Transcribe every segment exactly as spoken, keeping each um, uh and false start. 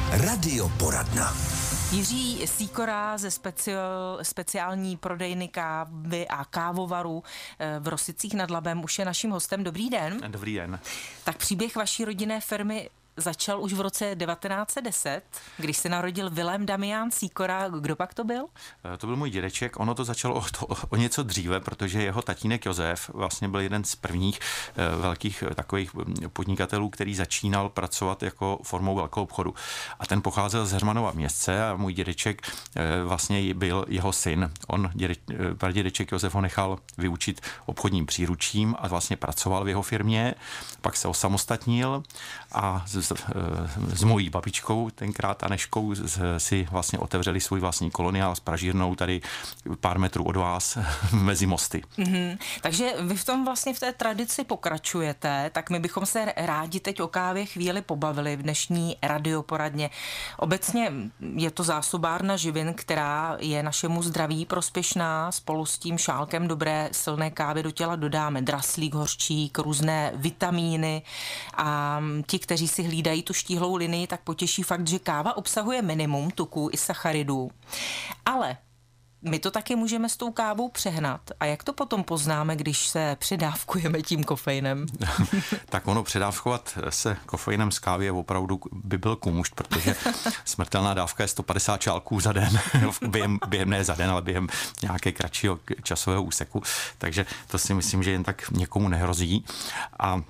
Radioporadna. Jiří Sýkora ze speciál, speciální prodejny kávy a kávovaru v Rosicích nad Labem už je naším hostem. Dobrý den. Dobrý den. Tak příběh vaší rodinné firmy začal už v roce devatenáct set deset, když se narodil Vilém Damián Sýkora. Kdo pak to byl? To byl můj dědeček. Ono to začalo o, to, o něco dříve, protože jeho tatínek Josef vlastně byl jeden z prvních eh, velkých eh, takových podnikatelů, který začínal pracovat jako formou velkou obchodu. A ten pocházel z Heřmanova městce a můj dědeček eh, vlastně byl jeho syn. On, děde, eh, pradědeček Josef ho nechal vyučit obchodním příručím a vlastně pracoval v jeho firmě. Pak se osamostatnil a z, s mojí babičkou tenkrát Aneškou si vlastně otevřeli svůj vlastní koloniál s pražírnou tady pár metrů od vás mezi mosty. Mm-hmm. Takže vy v tom vlastně v té tradici pokračujete, tak my bychom se rádi teď o kávě chvíli pobavili v dnešní radioporadně. Obecně je to zásobárna živin, která je našemu zdraví prospěšná. Spolu s tím šálkem dobré silné kávy do těla dodáme draslík, hořčík, různé vitamíny a ti, kteří si hlídají tu štíhlou linii, tak potěší fakt, že káva obsahuje minimum tuků i sacharidů. Ale my to taky můžeme s tou kávou přehnat. A jak to potom poznáme, když se předávkujeme tím kofeinem? Tak ono předávkovat se kofeinem z kávy je opravdu by byl kumušt, protože smrtelná dávka je sto padesát čálků za den. během, během ne za den, ale během nějaké kratšího časového úseku. Takže to si myslím, že jen tak někomu nehrozí. A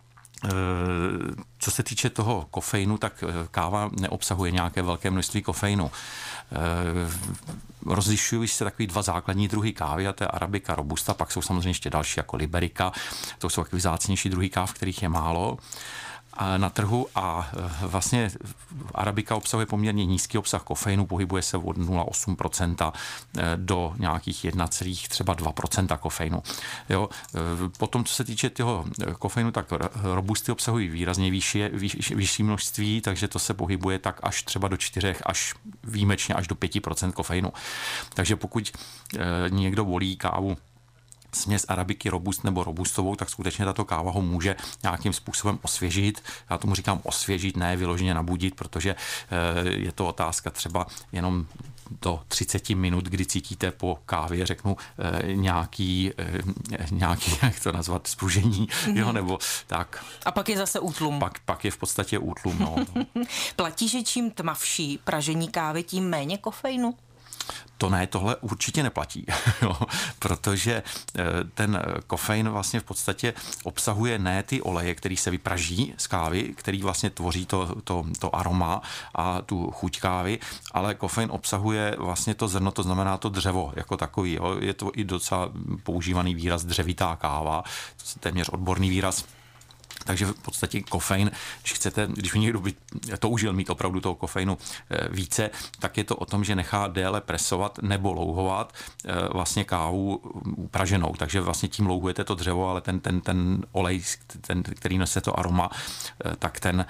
co se týče toho kofeinu, tak káva neobsahuje nějaké velké množství kofeinu. Rozlišují se takový dva základní druhy kávy, a to je Arabika, Robusta, pak jsou samozřejmě ještě další jako Liberika, to jsou takový vzácnější druhy káv, kterých je málo na trhu a vlastně Arabika obsahuje poměrně nízký obsah kofeinu, pohybuje se od nula celá osm procenta do nějakých jedna celá třeba dva procenta kofeinu. Jo. Potom, co se týče toho kofeinu, tak Robusty obsahují výrazně vyšší, vyšší, vyšší množství, takže to se pohybuje tak až třeba do čtyřech, až výjimečně až do pěti procent kofeinu. Takže pokud někdo volí kávu směs arabiky robust nebo robustovou, tak skutečně tato káva ho může nějakým způsobem osvěžit. Já tomu říkám osvěžit, ne vyloženě nabudit, protože je to otázka třeba jenom do třicet minut, kdy cítíte po kávě, řeknu, nějaký, nějaký jak to nazvat, spružení, mm-hmm. jo, nebo tak. A pak je zase útlum. Pak, pak je v podstatě útlum, no. Platí, že čím tmavší pražení kávy, tím méně kofeinu? To ne, tohle určitě neplatí, jo, protože ten kofein vlastně v podstatě obsahuje ne ty oleje, který se vypraží z kávy, který vlastně tvoří to, to, to aroma a tu chuť kávy, ale kofein obsahuje vlastně to zrno, to znamená to dřevo jako takový. Jo. Je to i docela používaný výraz dřevitá káva, to je téměř odborný výraz. Takže v podstatě kofein, když chcete, když někdo by toužil mít opravdu toho kofeinu více, tak je to o tom, že nechá déle presovat nebo louhovat vlastně kávu upraženou. Takže vlastně tím louhujete to dřevo, ale ten, ten, ten olej, ten, který nese to aroma, tak ten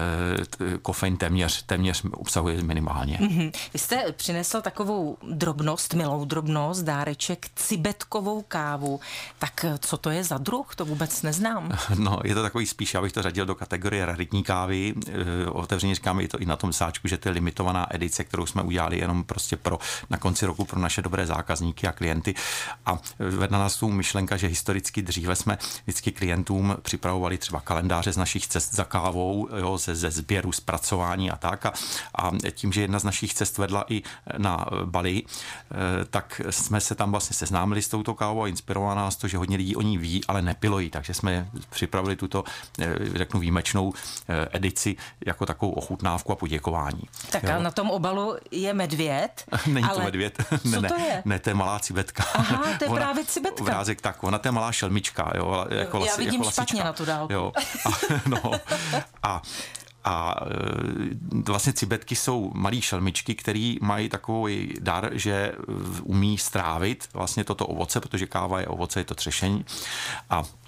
kofein téměř, téměř obsahuje minimálně. Mm-hmm. Vy jste přinesl takovou drobnost, milou drobnost, dáreček, cibetkovou kávu. Tak co to je za druh? To vůbec neznám. No, je to takový spíš, abych to řadil do kategorie raritní kávy. Otevřeně říkáme i to i na tom sáčku, že to je limitovaná edice, kterou jsme udělali jenom prostě pro na konci roku pro naše dobré zákazníky a klienty. A vedla nás tu myšlenka, že historicky dříve jsme vždycky klientům připravovali třeba kalendáře z našich cest za kávou, jo, ze, ze sběru, zpracování a tak. A, a tím, že jedna z našich cest vedla i na Bali, tak jsme se tam vlastně seznámili s touto kávou a inspirovalo nás to, že hodně lidí o ní ví, ale nepilo ji. Takže jsme připravili tuto, řeknu, výjimečnou edici jako takovou ochutnávku a poděkování. Tak jo. A na tom obalu je medvěd. Není ale to medvěd. ne, co to je? Ne, to je malá cibetka. Aha, to je ona, právě cibetka. Obrázek tak, ona to je malá šelmička. Jo, jako Já lasi, vidím jako špatně na tu dálku. Jo. A, no, a A vlastně cibetky jsou malý šelmičky, který mají takový dar, že umí strávit vlastně toto ovoce, protože káva je ovoce, je to třešení. A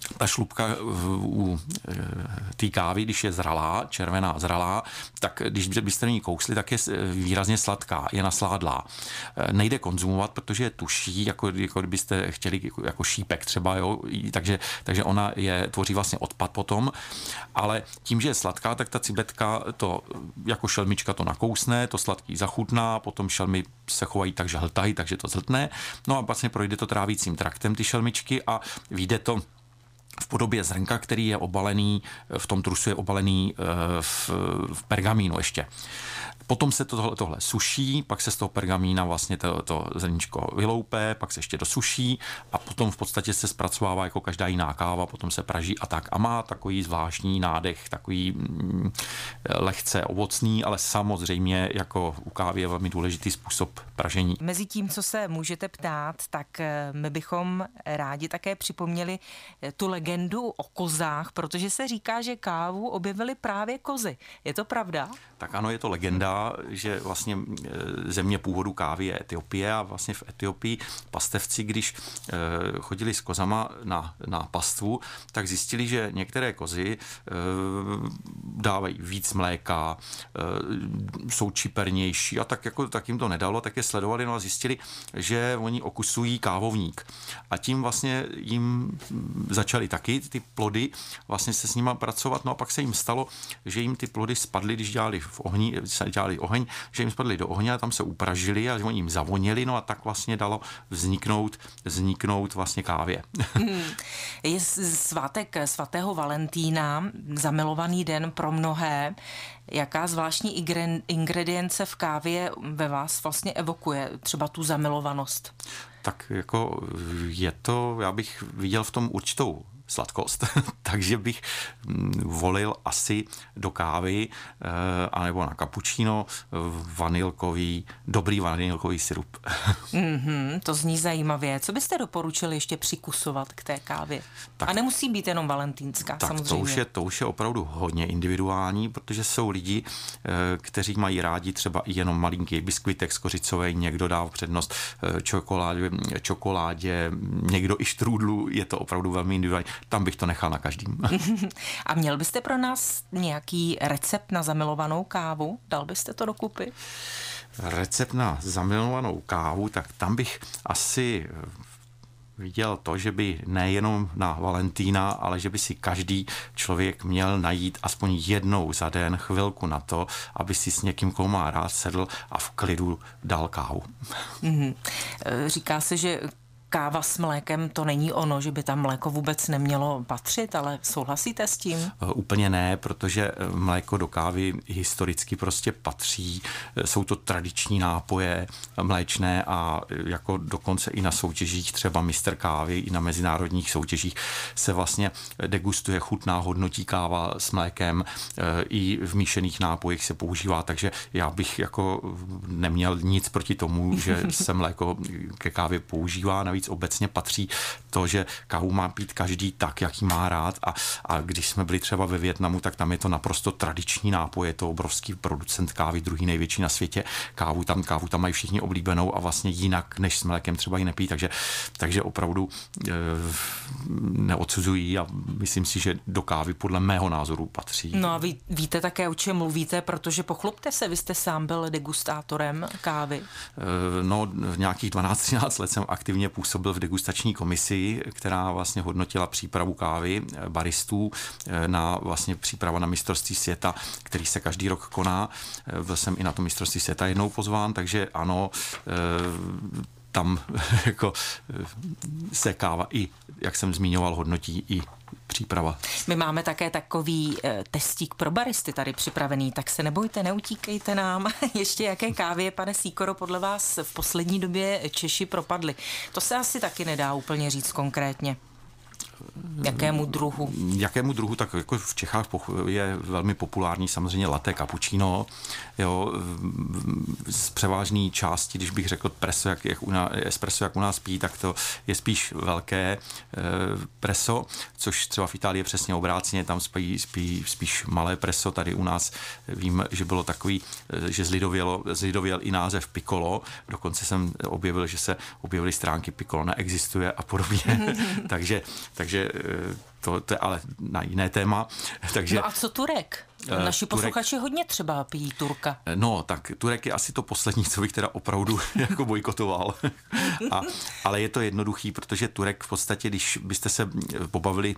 ta šlupka u té kávy, když je zralá, červená zralá, tak když byste ní kousli, tak je výrazně sladká, je nasládlá. Nejde konzumovat, protože je tuší, jako, jako kdybyste chtěli jako šípek třeba, jo? Takže, takže ona je, tvoří vlastně odpad potom, ale tím, že je sladká, tak ta cibetka to jako šelmička to nakousne, to sladký zachutná, potom šelmy se chovají tak, že hltají, takže to zhltne, no a vlastně projde to trávicím traktem ty šelmičky a vyjde to v podobě zrnka, který je obalený, v tom trusu je obalený v, v pergamínu ještě. Potom se to, tohle, tohle suší, pak se z toho pergamína vlastně to, to zrníčko vyloupe, pak se ještě dosuší a potom v podstatě se zpracovává jako každá jiná káva, potom se praží a tak. A má takový zvláštní nádech, takový mm, lehce ovocný, ale samozřejmě jako u kávy je velmi důležitý způsob pražení. Mezi tím, co se můžete ptát, tak my bychom rádi také připomněli tu legendu o kozách, protože se říká, že kávu objevily právě kozy. Je to pravda? Tak ano, je to legenda, že vlastně země původu kávy je Etiopie a vlastně v Etiopii pastevci, když chodili s kozama na, na pastvu, tak zjistili, že některé kozy dávají víc mléka, jsou čipernější a tak jako tak jim to nedalo, tak je sledovali, no a zjistili, že oni okusují kávovník. A tím vlastně jim začaly taky ty plody vlastně se s nima pracovat, no a pak se jim stalo, že jim ty plody spadly, když dělali v ohni, dělali oheň, že jim spadly do ohně a tam se upražili a že oni jim zavonili, no a tak vlastně dalo vzniknout, vzniknout vlastně kávě. Hmm. Je svátek svatého Valentína, zamilovaný den pro mnohé. Jaká zvláštní ingredience v kávě ve vás vlastně evokuje třeba tu zamilovanost? Tak jako je to, já bych viděl v tom určitou sladkost, takže bych volil asi do kávy anebo na kapučíno vanilkový, dobrý vanilkový sirup. Mm-hmm, to zní zajímavě. Co byste doporučili ještě přikusovat k té kávě? Tak, a nemusí být jenom valentýnská, tak samozřejmě. To už, je, to už je opravdu hodně individuální, protože jsou lidi, kteří mají rádi třeba i jenom malinký biskvitek z kořicové, někdo dá přednost čokoládě, čokoládě, někdo i štrůdlu, je to opravdu velmi individuální. Tam bych to nechal na každým. A měl byste pro nás nějaký recept na zamilovanou kávu? Dal byste to dokupy? Recept na zamilovanou kávu, tak tam bych asi viděl to, že by nejenom na Valentína, ale že by si každý člověk měl najít aspoň jednou za den chvilku na to, aby si s někým, koho má rád, sedl a v klidu dal kávu. Mm-hmm. Říká se, že káva s mlékem to není ono, že by tam mléko vůbec nemělo patřit, ale souhlasíte s tím? Úplně ne, protože mléko do kávy historicky prostě patří. Jsou to tradiční nápoje mléčné a jako dokonce i na soutěžích, třeba mistr kávy, i na mezinárodních soutěžích se vlastně degustuje, chutná, hodnotí káva s mlékem, i v míšených nápojích se používá, takže já bych jako neměl nic proti tomu, že se mléko ke kávě používá. Navíc obecně patří to, že kávu má pít každý tak, jak ji má rád a, a když jsme byli třeba ve Vietnamu, tak tam je to naprosto tradiční nápoj, je to obrovský producent kávy, druhý největší na světě. Kávu tam, kávu tam mají všichni oblíbenou a vlastně jinak než s mlékem třeba ji nepí, takže, takže opravdu e, neodsuzují a myslím si, že do kávy podle mého názoru patří. No a ví, víte také, o čem mluvíte, protože pochlubte se, vy jste sám byl degustátorem kávy. E, no nějakých dvanáct třináct let jsem aktivně působil byl v degustační komisi, která vlastně hodnotila přípravu kávy baristů na vlastně příprava na mistrovství světa, který se každý rok koná. Byl jsem i na to mistrovství světa jednou pozván, takže ano, tam jako se káva i, jak jsem zmiňoval, hodnotí i příprava. My máme také takový e, testík pro baristy tady připravený, tak se nebojte, neutíkejte nám. Ještě jaké kávě, pane Sýkoro, podle vás v poslední době Češi propadli? To se asi taky nedá úplně říct konkrétně. Jakému druhu? Jakému druhu, tak jako v Čechách je velmi populární samozřejmě latte cappuccino. Jo, z převážné části, když bych řekl preso, jak, jak u nás, espresso, jak u nás pí, tak to je spíš velké e, preso, což třeba v Itálii je přesně obráceně, tam spí, spí spíš malé preso. Tady u nás vím, že bylo takový, že zlidovělo, zlidověl i název piccolo, dokonce jsem objevil, že se objevily stránky piccolo neexistuje a podobně. takže, takže to, to je ale na jiné téma. Takže, no a co Turek? Naši posluchači hodně třeba pijí Turka. No, tak Turek je asi to poslední, co bych teda opravdu jako bojkotoval. A, ale je to jednoduchý, protože Turek v podstatě, když byste se pobavili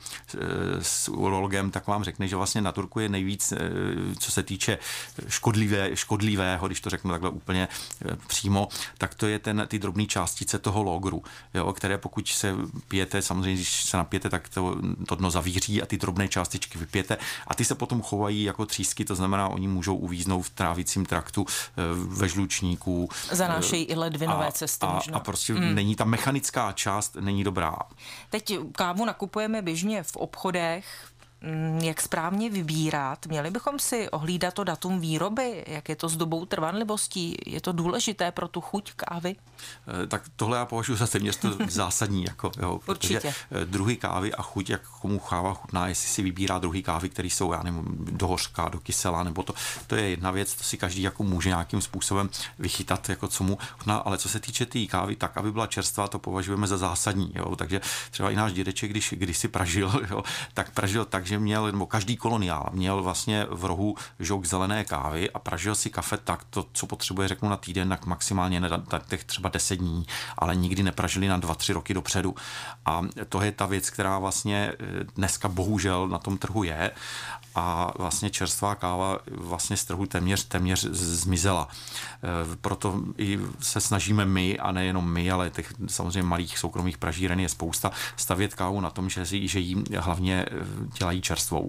s urologem, tak vám řekne, že vlastně na Turku je nejvíc, co se týče škodlivé, škodlivého, když to řeknu takhle úplně přímo, tak to je ten, ty drobné částice toho logru, jo, které pokud se pijete, samozřejmě, když se napijete, tak to, to dno zavíří a ty drobné částičky vypijete a ty se potom chovají jako třísky, to znamená, oni můžou uvíznout v trávicím traktu, ve žlučníku. Zanášejí i ledvinové a, cesty a, možná. A prostě mm. není ta mechanická část, není dobrá. Teď kávu nakupujeme běžně v obchodech. Jak správně vybírat? Měli bychom si ohlídat to datum výroby, jak je to s dobou trvanlivostí? Je to důležité pro tu chuť kávy? Tak tohle já považuji za téměř to zásadní. Jako, jo, Určitě. Protože druhy kávy a chuť, jak komu káva chutná, jestli si vybírá druhy kávy, které jsou, já nevím, do hořka, do kyselá, nebo to, to je jedna věc, to si každý jako může nějakým způsobem vychytat, jako co mu chutná, ale co se týče té tý kávy, tak aby byla čerstvá, to považujeme za zásadní. Jo, takže třeba i náš dědeček, když kdysi pražil, jo, tak pražil tak, že měl, nebo každý koloniál měl vlastně v rohu žouk zelené kávy a pražil si kafe tak, to, co potřebuje, řeknu na týden, tak maximálně na těch třeba deset dní, ale nikdy nepražili na dva, tři roky dopředu. A to je ta věc, která vlastně dneska bohužel na tom trhu je a vlastně čerstvá káva vlastně z trhu téměř, téměř zmizela. Proto i se snažíme my, a nejenom my, ale těch samozřejmě malých soukromých pražíren je spousta, stavět kávu na tom, že, že jí hlavně dělají čerstvou.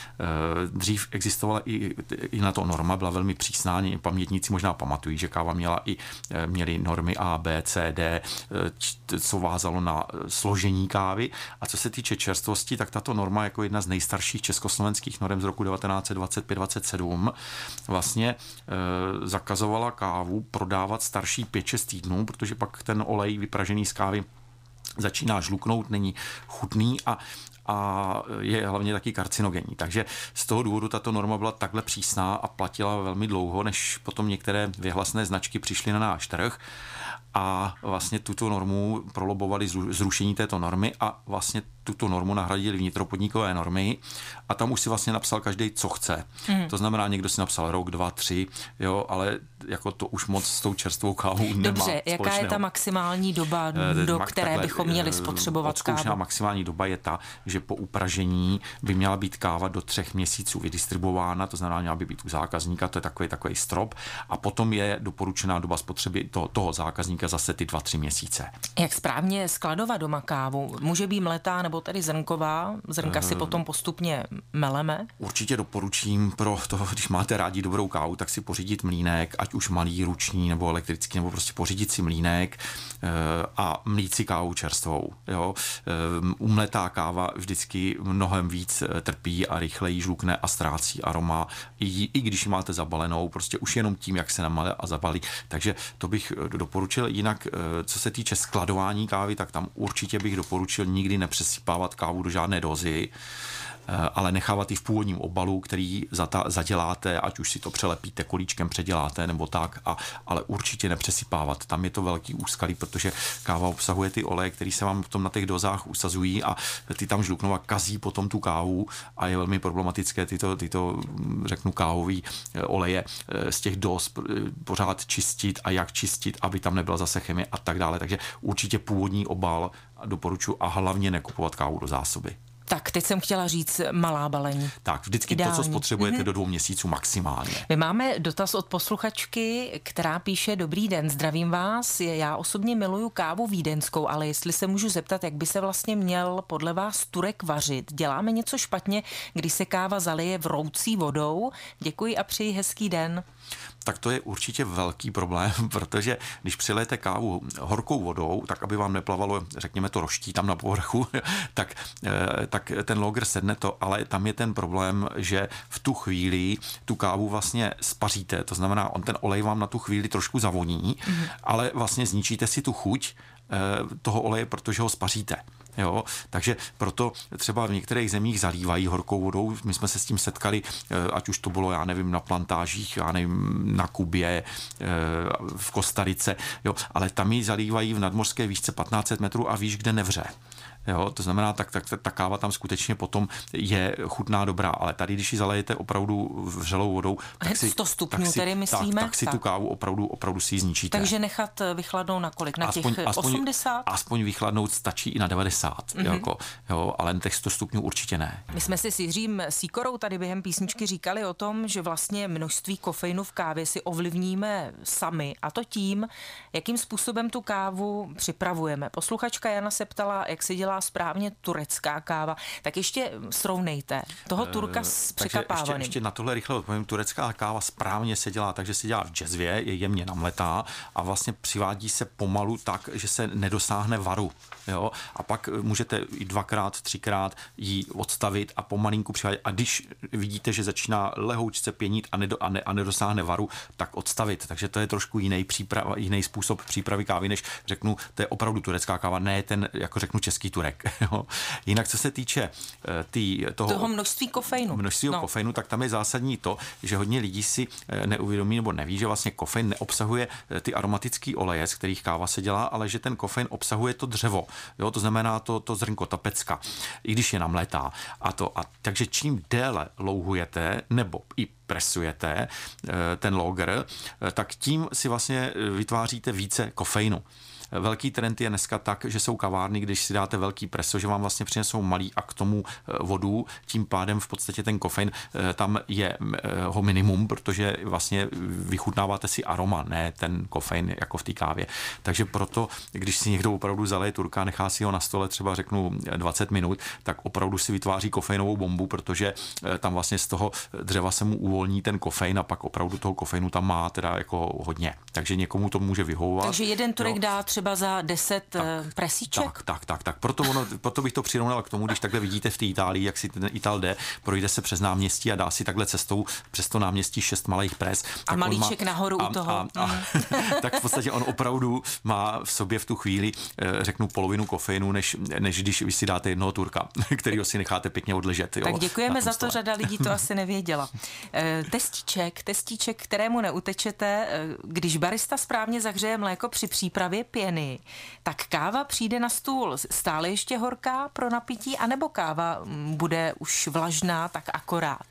Dřív existovala i, i na to norma, byla velmi přísná, pamětníci možná pamatují, že káva měla i měly normy A, B, C, D, co vázalo na složení kávy. A co se týče čerstvosti, tak tato norma jako jedna z nejstarších československých norem z roku devatenáct set dvacet pět dvacet sedm vlastně e, zakazovala kávu prodávat starší pět šest týdnů, protože pak ten olej vypražený z kávy začíná žluknout, není chutný a a je hlavně taky karcinogenní. Takže z toho důvodu tato norma byla takhle přísná a platila velmi dlouho, než potom některé vyhlasné značky přišly na náš trh a vlastně tuto normu prolobovali zrušení této normy a vlastně tuto normu nahradili vnitropodnikové normy a tam už si vlastně napsal každý, co chce. Mm. To znamená, někdo si napsal rok, dva, tři, jo, ale jako to už moc s tou čerstvou kávou nemá. Dobře, jaká je ta maximální doba, do Mak, které takhle, bychom měli spotřebovat kávu? Maximální doba je ta, že po upražení by měla být káva do třech měsíců vydistribuována, to znamená, měla by být u zákazníka, to je takový, takový strop a potom je doporučená doba spotřeby to, toho zákazníka zase ty dva, tři měsíce. Jak správně skladovat doma kávu? Může být mletá nebo tedy zrnková? Zrnka si potom postupně meleme? Určitě doporučím pro to, když máte rádi dobrou kávu, tak si pořídit mlýnek, ať už malý, ruční nebo elektrický, nebo prostě pořídit si mlýnek a mlít si kávu čerstvou. Jo? Umletá káva vždycky mnohem víc trpí a rychleji žlukne a ztrácí aroma, i, i když ji máte zabalenou, prostě už jenom tím, jak se namale a zabalí. Takže to bych doporučil. Jinak, co se týče skladování kávy, tak tam určitě bych doporučil nikdy nepřesypávat kávu do žádné dozy, ale nechávat ji v původním obalu, který zata, zaděláte, ať už si to přelepíte kolíčkem, předěláte nebo tak, a, ale určitě nepřesypávat. Tam je to velký úskalí, protože káva obsahuje ty oleje, které se vám potom na těch dozách usazují a ty tam žluknou a kazí potom tu kávu a je velmi problematické tyto, tyto řeknu, kávový oleje z těch doz pořád čistit a jak čistit, aby tam nebyla zase chemie a tak dále. Takže určitě původní obal doporučuji a hlavně nekupovat kávu do zásoby. Tak, teď jsem chtěla říct malá balení. Tak, vždycky Ideální. To, co spotřebujete mm-hmm. do dvou měsíců maximálně. My máme dotaz od posluchačky, která píše: Dobrý den, zdravím vás. Já osobně miluju kávu vídeňskou, ale jestli se můžu zeptat, jak by se vlastně měl podle vás Turek vařit? Děláme něco špatně, když se káva zalije vroucí vodou? Děkuji a přeji hezký den. Tak to je určitě velký problém, protože když přilijete kávu horkou vodou, tak aby vám neplavalo, řekněme, to roští tam na povrchu, tak, tak ten logr sedne to, ale tam je ten problém, že v tu chvíli tu kávu vlastně spaříte, to znamená, on ten olej vám na tu chvíli trošku zavoní, mm. ale vlastně zničíte si tu chuť toho oleje, protože ho spaříte. Jo? Takže proto třeba v některých zemích zalívají horkou vodou. My jsme se s tím setkali, ať už to bylo, já nevím, na plantážích, já nevím, na Kubě, v Kostarice, jo? Ale tam ji zalívají v nadmořské výšce patnáct set metrů a víš, kde nevře. Jo, to znamená, tak, tak ta káva tam skutečně potom je chutná, dobrá, ale tady, když ji zalejete opravdu vřelou vodou, tak si, sto stupňů tak si, tedy myslíme? Tak, tak si tak. tu kávu opravdu, opravdu si ji zničíte. Takže nechat vychladnout na kolik? Na aspoň, těch aspoň, osmdesát? Aspoň vychladnout stačí i na devadesát, mm-hmm. jako, jo, ale těch sto stupňů určitě ne. My jsme si s Jiřím Sýkorou tady během písničky říkali o tom, že vlastně množství kofeinu v kávě si ovlivníme sami, a to tím, jakým způsobem tu kávu připravujeme. Posluchačka Jana se ptala, jak se dělá správně turecká káva. Tak ještě srovnejte toho Turka s překapávaným. Ještě, ještě na tohle rychle odpovím. Turecká káva správně se dělá, takže se dělá v džezvě, je jemně namletá a vlastně přivádí se pomalu tak, že se nedosáhne varu. Jo? A pak můžete i dvakrát, třikrát ji odstavit a pomalinku přivádět. A když vidíte, že začíná lehoučce pěnit a, nedo, a, ne, a nedosáhne varu, tak odstavit. Takže to je trošku jiný, příprava, jiný způsob přípravy kávy, než řeknu, to je opravdu turecká káva, ne ten, jako řeknu, český Turek. Jo? Jinak, co se týče tý, toho, toho množství kofeinu, množství no. kofeinu, tak tam je zásadní to, že hodně lidí si neuvědomí nebo neví, že vlastně kofein neobsahuje ty aromatické oleje, z kterých káva se dělá, ale že ten kofein obsahuje to dřevo. Jo? To znamená to, to zrnko, ta pecka, i když je namletá. A to, a, takže čím déle louhujete nebo i presujete ten lager, tak tím si vlastně vytváříte více kofeinu. Velký trend je dneska tak, že jsou kavárny, když si dáte velký preso, že vám vlastně přinesou malý a k tomu vodu, tím pádem v podstatě ten kofein tam je ho minimum, protože vlastně vychutnáváte si aroma, ne ten kofein jako v té kávě. Takže proto, když si někdo opravdu zaleje Turka, nechá si ho na stole třeba řeknu dvacet minut, tak opravdu si vytváří kofeinovou bombu, protože tam vlastně z toho dřeva se mu uvolní ten kofein a pak opravdu toho kofeinu tam má teda jako hodně. Takže někomu to může vyhovovat. Takže jeden Turek jo. dá třeba za deset tak, presíček? Tak, tak, tak, tak. Proto, ono, proto bych to přirovnal k tomu, když takhle vidíte v té Itálii, jak si ten Ital jde, projde se přes náměstí a dá si takhle cestou přes to náměstí šest malých pres. A malíček má, nahoru a, u toho. A, a, mm. Tak v podstatě on opravdu má v sobě v tu chvíli, řeknu, polovinu kofeinu, než, než když vy si dáte jednoho Turka, kterýho si necháte pěkně odležet. Jo, tak děkujeme za to, řada lidí to asi nevěděla. Testíček, testíček, kterému neutečete, když barista správně zahřeje mléko při přípravě pěny, tak káva přijde na stůl stále ještě horká pro napití, anebo káva bude už vlažná tak akorát?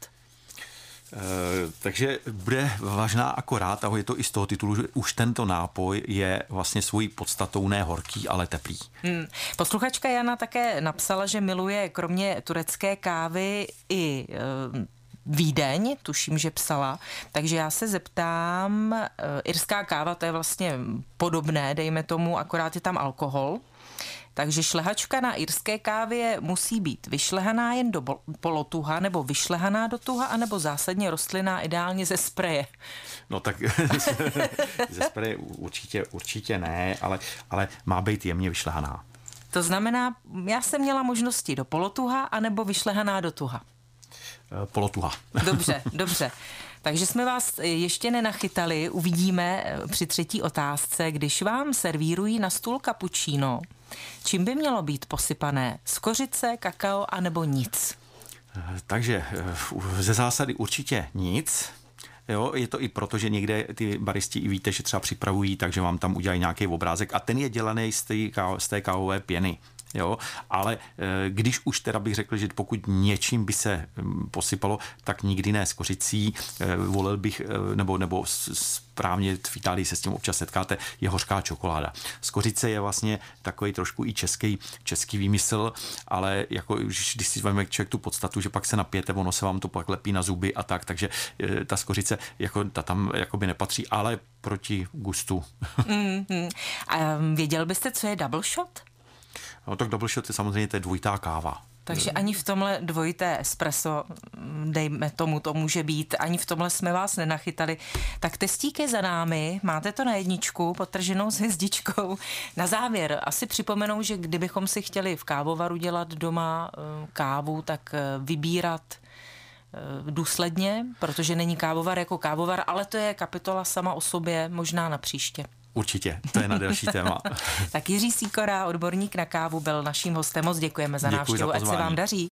Uh, takže bude vlažná akorát a je to i z toho titulu, že už tento nápoj je vlastně svojí podstatou ne horký, ale teplý. Hmm. Posluchačka Jana také napsala, že miluje kromě turecké kávy i uh, Vídeň, tuším, že psala, takže já se zeptám, uh, irská káva, to je vlastně podobné, dejme tomu, akorát je tam alkohol, takže šlehačka na irské kávě musí být vyšlehaná jen do polotuha, nebo vyšlehaná do tuha, anebo zásadně rostlinná, ideálně ze spreje. No tak ze spreje určitě, určitě ne, ale, ale má být jemně vyšlehaná. To znamená, já jsem měla možnosti do polotuha, anebo vyšlehaná do tuha. Polotuha. Dobře, dobře. Takže jsme vás ještě nenachytali, uvidíme při třetí otázce, když vám servírují na stůl kapučíno, čím by mělo být posypané? Z kořice, kakao anebo nic? Takže ze zásady určitě nic. Jo, je to i proto, že někde ty baristi i víte, že třeba připravují, takže vám tam udělají nějaký obrázek a ten je dělaný z té, z té kávové pěny. Jo, ale když už teda bych řekl, že pokud něčím by se posypalo, tak nikdy ne s kořicí, volil bych, nebo, nebo správně v Itálii se s tím občas setkáte, je hořká čokoláda. Z kořice je vlastně takový trošku i český, český výmysl, ale jako když si vezme člověk tu podstatu, že pak se napijete, ono se vám to pak lepí na zuby a tak, takže ta z kořice jako, ta tam jakoby nepatří, ale proti gustu. Mm-hmm. A věděl byste, co je double shot? No tak double shot je samozřejmě to je dvojitá káva. Takže ani v tomhle dvojité espresso, dejme tomu, to může být, ani v tomhle jsme vás nenachytali. Tak testík je za námi, máte to na jedničku, podtrženou s hvězdičkou. Na závěr asi připomenou, že kdybychom si chtěli v kávovaru dělat doma kávu, tak vybírat důsledně, protože není kávovar jako kávovar, ale to je kapitola sama o sobě, možná na příště. Určitě, to je na další téma. Tak Jiří Sýkora, odborník na kávu, byl naším hostem. Moc děkujeme za návštěvu, ať se vám daří.